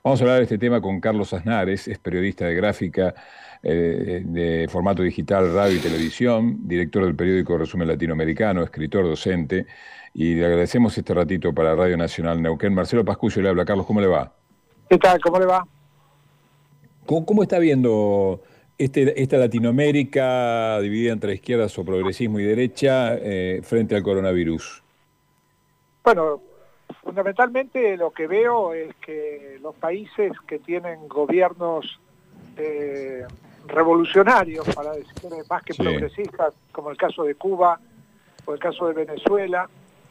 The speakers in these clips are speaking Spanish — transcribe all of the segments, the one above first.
Vamos a hablar de este tema con Carlos Aznares, es periodista de gráfica de formato digital, radio y televisión, director del periódico Resumen Latinoamericano, escritor, docente, y le agradecemos este ratito para Radio Nacional Neuquén. Marcelo Pascuccio le habla. Carlos, ¿cómo le va? ¿Qué tal? ¿Cómo le va? ¿Cómo está viendo esta Latinoamérica dividida entre izquierdas o progresismo y derecha frente al coronavirus? Bueno, fundamentalmente lo que veo es que los países que tienen gobiernos revolucionarios, para decir más que Sí. progresistas, como el caso de Cuba o el caso de Venezuela,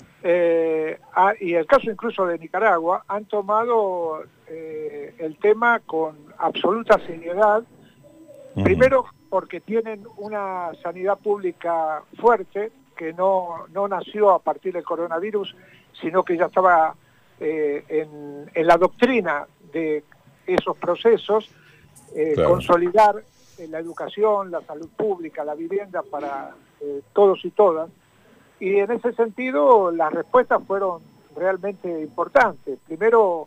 y el caso incluso de Nicaragua, han tomado el tema con absoluta seriedad. Primero, porque tienen una sanidad pública fuerte, que no nació a partir del coronavirus, sino que ya estaba en la doctrina de esos procesos, Claro. consolidar la educación, la salud pública, la vivienda para todos y todas. Y en ese sentido, las respuestas fueron realmente importantes. Primero,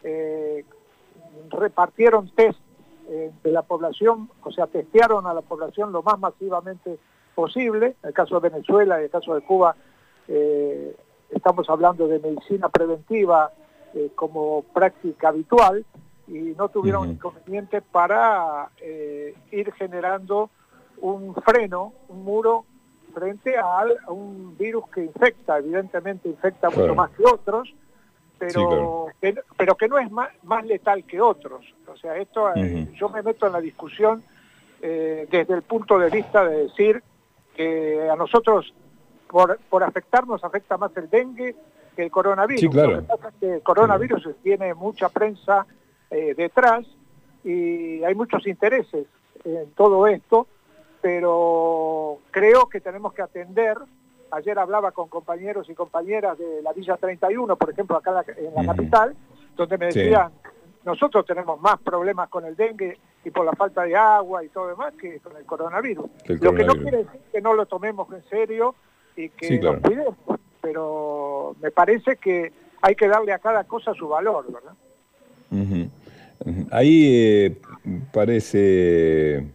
repartieron test de la población, o sea, testearon a la población lo más masivamente posible. En el caso de Venezuela y en el caso de Cuba, estamos hablando de medicina preventiva como práctica habitual, y no tuvieron inconveniente para ir generando un freno, un muro frente a un virus que infecta, evidentemente infecta mucho más que otros, pero, Sí, claro. pero que no es más letal que otros. O sea, esto yo me meto en la discusión desde el punto de vista de decir que a nosotros por afectarnos afecta más el dengue que el coronavirus. Sí, Lo que claro. pasa es que el coronavirus tiene mucha prensa detrás y hay muchos intereses en todo esto, pero creo que tenemos que atender. Ayer hablaba con compañeros y compañeras de la Villa 31, por ejemplo, acá en la capital, donde me decían, nosotros tenemos más problemas con el dengue y por la falta de agua y todo demás que con el coronavirus. Lo que no quiere decir que no lo tomemos en serio y que nos cuidemos, pero me parece que hay que darle a cada cosa su valor, ¿verdad? Ahí parece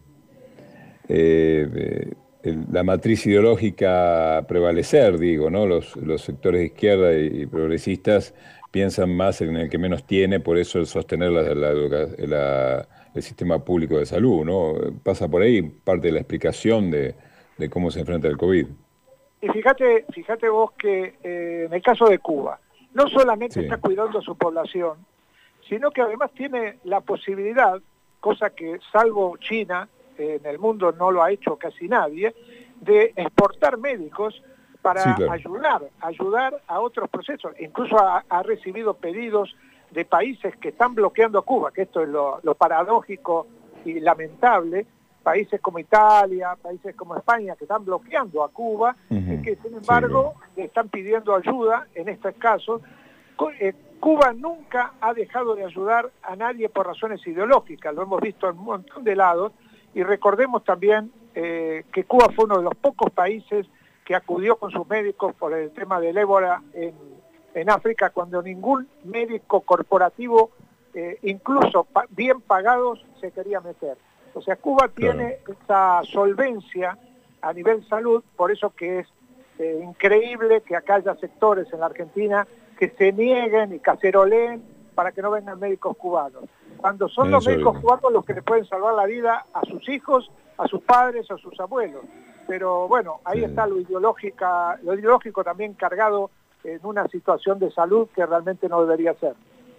la matriz ideológica prevalecer, digo, ¿no? Los sectores de izquierda y progresistas piensan más en el que menos tiene, por eso el sostener el sistema público de salud, ¿no? Pasa por ahí parte de la explicación de cómo se enfrenta el COVID. Y fíjate vos que en el caso de Cuba, no solamente está cuidando a su población, sino que además tiene la posibilidad, cosa que salvo China, en el mundo no lo ha hecho casi nadie, de exportar médicos para ayudar a otros procesos. Incluso ha recibido pedidos de países que están bloqueando a Cuba, que esto es lo paradójico y lamentable, países como Italia, países como España, que están bloqueando a Cuba, y que sin embargo le están pidiendo ayuda en estos casos. Cuba nunca ha dejado de ayudar a nadie por razones ideológicas, lo hemos visto en un montón de lados, y recordemos también que Cuba fue uno de los pocos países que acudió con sus médicos por el tema del ébola en África, cuando ningún médico corporativo, incluso bien pagados, se quería meter. O sea, Cuba tiene esa solvencia a nivel salud, por eso que es increíble que acá haya sectores en la Argentina que se nieguen y caceroleen para que no vengan médicos cubanos. Cuando son los médicos cubanos los que le pueden salvar la vida a sus hijos, a sus padres, a sus abuelos. Pero bueno, ahí está lo ideológico también cargado en una situación de salud que realmente no debería ser.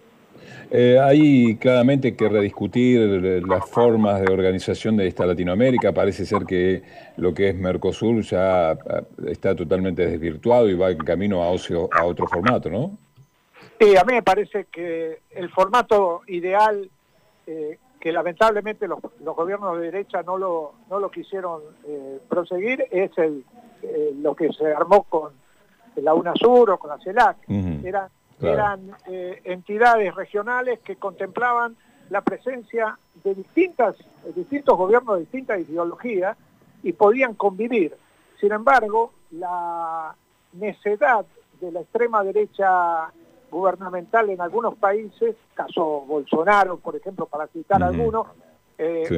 Hay claramente que rediscutir las formas de organización de esta Latinoamérica. Parece ser que lo que es Mercosur ya está totalmente desvirtuado y va en camino a otro formato, ¿no? Sí, a mí me parece que el formato ideal, que lamentablemente los gobiernos de derecha no lo quisieron proseguir, es lo que se armó con la UNASUR o con la CELAC. Eran entidades regionales que contemplaban la presencia de distintos gobiernos de distintas ideologías y podían convivir. Sin embargo, la necedad de la extrema derecha gubernamental en algunos países, caso Bolsonaro, por ejemplo, para citar algunos, sí.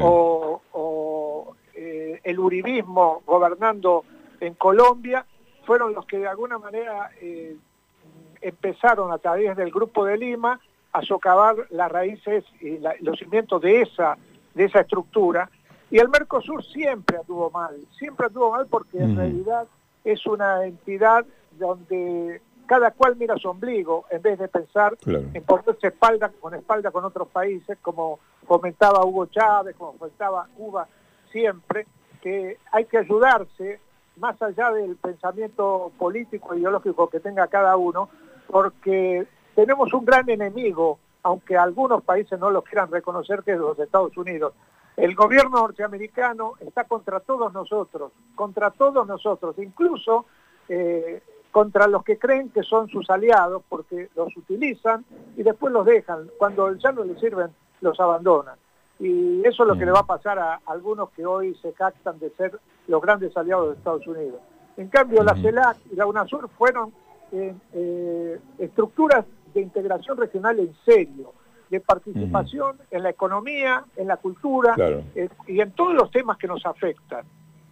El uribismo gobernando en Colombia, fueron los que de alguna manera empezaron a través del Grupo de Lima a socavar las raíces y los cimientos de esa estructura. Y el Mercosur siempre anduvo mal porque en realidad es una entidad donde cada cual mira su ombligo en vez de pensar en ponerse espalda con otros países, como comentaba Hugo Chávez, como comentaba Cuba siempre, que hay que ayudarse más allá del pensamiento político e ideológico que tenga cada uno, porque tenemos un gran enemigo, aunque algunos países no lo quieran reconocer, que es los Estados Unidos. El gobierno norteamericano está contra todos nosotros, incluso contra los que creen que son sus aliados, porque los utilizan y después los dejan. Cuando ya no les sirven, los abandonan. Y eso es lo que le va a pasar a algunos que hoy se jactan de ser los grandes aliados de Estados Unidos. En cambio, la CELAC y la UNASUR fueron estructuras de integración regional en serio, de participación en la economía, en la cultura, y en todos los temas que nos afectan.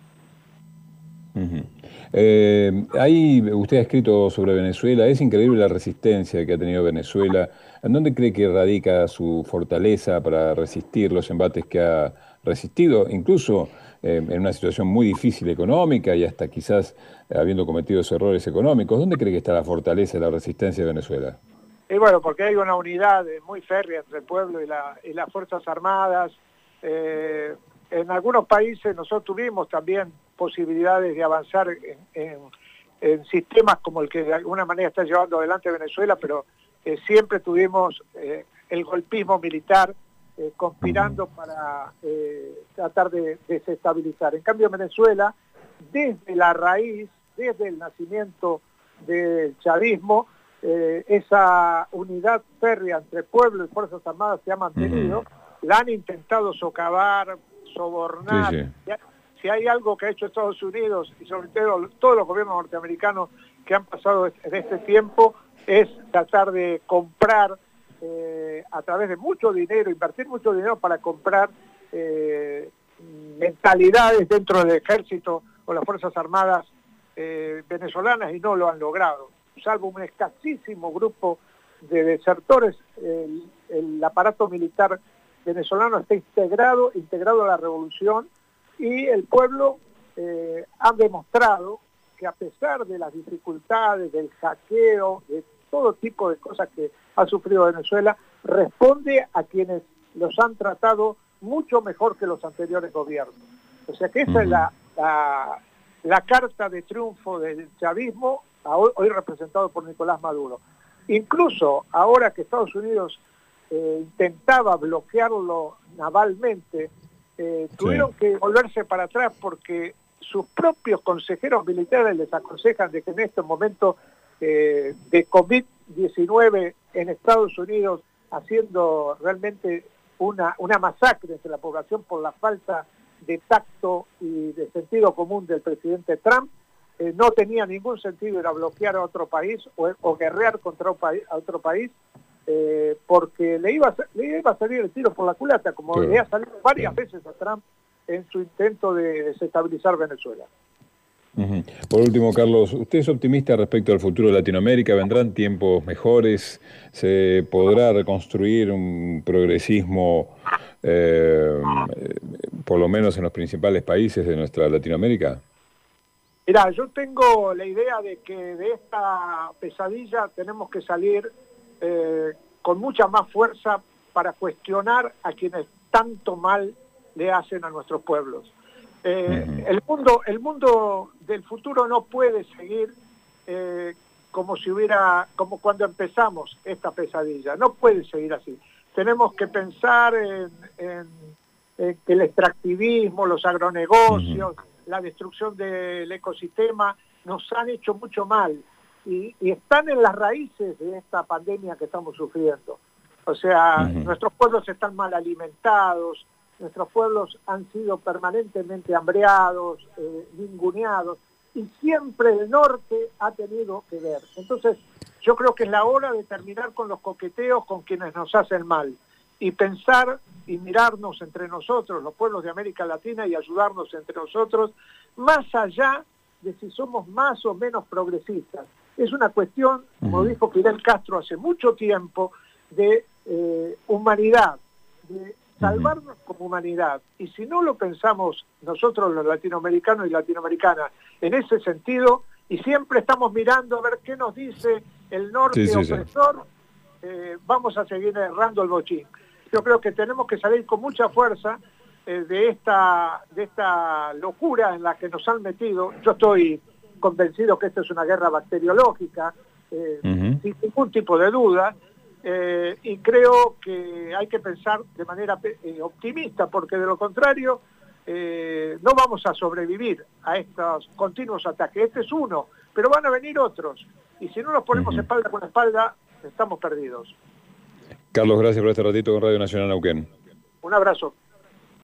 Usted ha escrito sobre Venezuela, es increíble la resistencia que ha tenido Venezuela. ¿En dónde cree que radica su fortaleza para resistir los embates que ha resistido, incluso en una situación muy difícil económica y hasta quizás habiendo cometido errores económicos? ¿Dónde cree que está la fortaleza y la resistencia de Venezuela? Y bueno, porque hay una unidad muy férrea entre el pueblo y las Fuerzas Armadas. En algunos países nosotros tuvimos también posibilidades de avanzar en sistemas como el que de alguna manera está llevando adelante Venezuela, pero siempre tuvimos el golpismo militar conspirando para tratar de desestabilizar. En cambio, Venezuela, desde la raíz, desde el nacimiento del chavismo, esa unidad férrea entre pueblo y Fuerzas Armadas se ha mantenido. La han intentado socavar, sobornar. Si hay algo que ha hecho Estados Unidos y sobre todo todos los gobiernos norteamericanos que han pasado en este tiempo, es tratar de comprar a través de mucho dinero, invertir mucho dinero para comprar mentalidades dentro del ejército o las Fuerzas Armadas venezolanas, y no lo han logrado. Salvo un escasísimo grupo de desertores, el aparato militar venezolano está integrado a la revolución, y el pueblo ha demostrado que a pesar de las dificultades, del hackeo, de todo tipo de cosas que ha sufrido Venezuela, responde a quienes los han tratado mucho mejor que los anteriores gobiernos. O sea que esa es la carta de triunfo del chavismo, hoy representado por Nicolás Maduro. Incluso ahora que Estados Unidos intentaba bloquearlo navalmente, tuvieron que volverse para atrás porque sus propios consejeros militares les aconsejan de que en este momento de COVID-19 en Estados Unidos, haciendo realmente una masacre entre la población por la falta de tacto y de sentido común del presidente Trump, no tenía ningún sentido ir a bloquear a otro país o guerrear contra otro país, porque le iba a salir el tiro por la culata, como le ha salido varias veces a Trump en su intento de desestabilizar Venezuela. Por último, Carlos, ¿usted es optimista respecto al futuro de Latinoamérica? ¿Vendrán tiempos mejores? ¿Se podrá reconstruir un progresismo, por lo menos en los principales países de nuestra Latinoamérica? Mirá, yo tengo la idea de que de esta pesadilla tenemos que salir con mucha más fuerza para cuestionar a quienes tanto mal le hacen a nuestros pueblos. El mundo del futuro no puede seguir como cuando empezamos esta pesadilla. No puede seguir así. Tenemos que pensar en que el extractivismo, los agronegocios, la destrucción del ecosistema nos han hecho mucho mal y están en las raíces de esta pandemia que estamos sufriendo. O sea, nuestros pueblos están mal alimentados, nuestros pueblos han sido permanentemente hambreados, ninguneados, y siempre el norte ha tenido que ver. Entonces, Yo creo que es la hora de terminar con los coqueteos con quienes nos hacen mal y pensar y mirarnos entre nosotros, los pueblos de América Latina, y ayudarnos entre nosotros, más allá de si somos más o menos progresistas. Es una cuestión, como dijo Fidel Castro hace mucho tiempo, de humanidad, de salvarnos como humanidad. Y si no lo pensamos nosotros los latinoamericanos y latinoamericanas en ese sentido, y siempre estamos mirando a ver qué nos dice el norte opresor, vamos a seguir errando el bochín. Yo creo que tenemos que salir con mucha fuerza de esta locura en la que nos han metido. Yo estoy convencido que esta es una guerra bacteriológica, sin ningún tipo de duda, y creo que hay que pensar de manera optimista, porque de lo contrario no vamos a sobrevivir a estos continuos ataques. Este es uno, pero van a venir otros, y si no nos ponemos espalda con espalda, estamos perdidos. Carlos, gracias por este ratito con Radio Nacional Neuquén. Un abrazo.